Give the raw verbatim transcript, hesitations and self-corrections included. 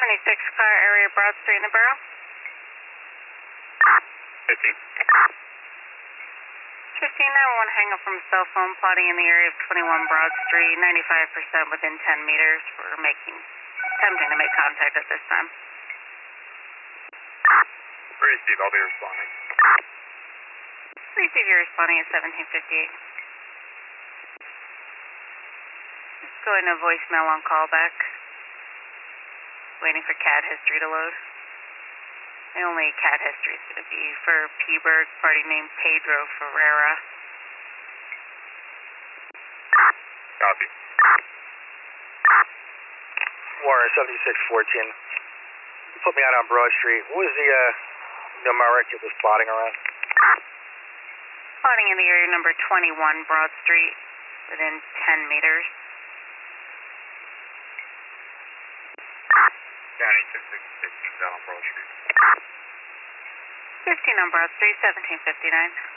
twenty-six car area, Broad Street in the Borough. fifteen. fifteen nine one, hang up from cell phone, plotting in the area of twenty-one Broad Street, ninety-five percent within ten meters. We're making, attempting to make contact at this time. Receive, I'll be responding. Receive, you're responding at seventeen fifty-eight. Let's go into voicemail on callback. Waiting for C A D history to load. The only C A D history is going to be for P-Berg, party named Pedro Ferreira. Copy. Warren, seventy-six fourteen. You put me out on Broad Street. What was the uh, numeric it was plotting around? Plotting in the area number twenty-one Broad Street, within ten meters. County fifteen, fifteen down on Broad Street. fifteen on Broad Street, seventeen fifty-nine.